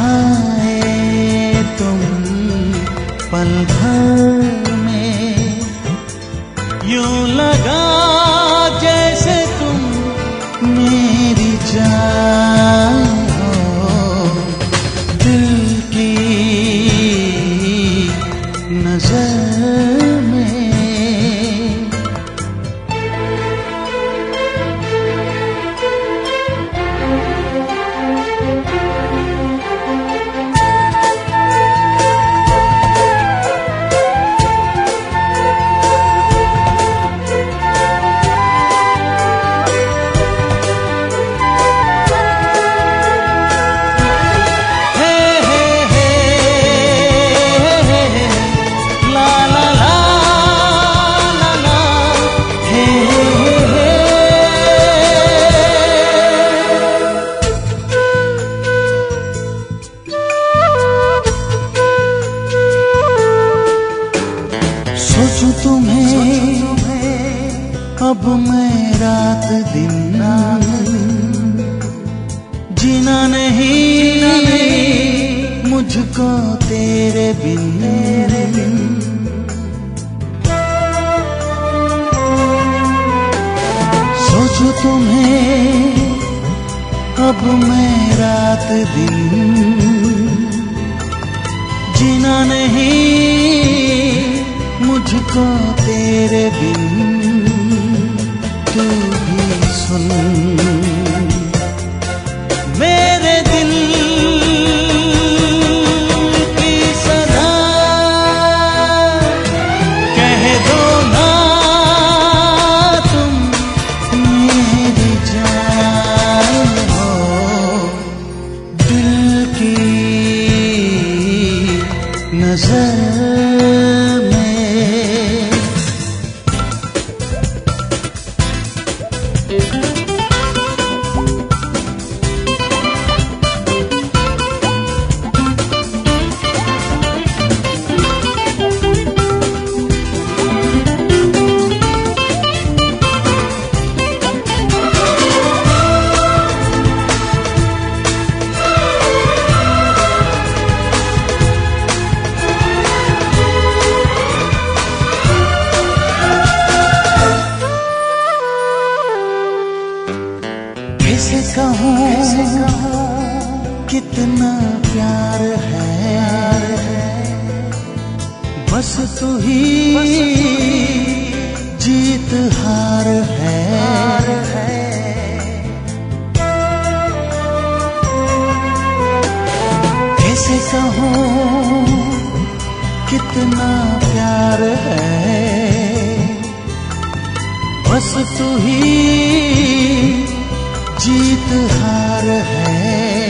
मुरझाए तुम पल भर में, यूं लगा जैसे तुम मेरी जान हो। दिल की नजर में सोचूं तुम्हें अब मैं रात दिन, जीना नहीं मुझको तेरे बिन। सोचूं तुम्हें अब मैं रात दिन, जीना नहीं मुझको तेरे बिन। तू भी सुन मेरे दिल की सदा, कह दो ना तुम मेरी जान हो। दिल की नजर कैसे कहूँ कितना प्यार है, बस तू ही जीत हार है। कैसे कहूँ कितना प्यार है, बस तू ही जीत हार है।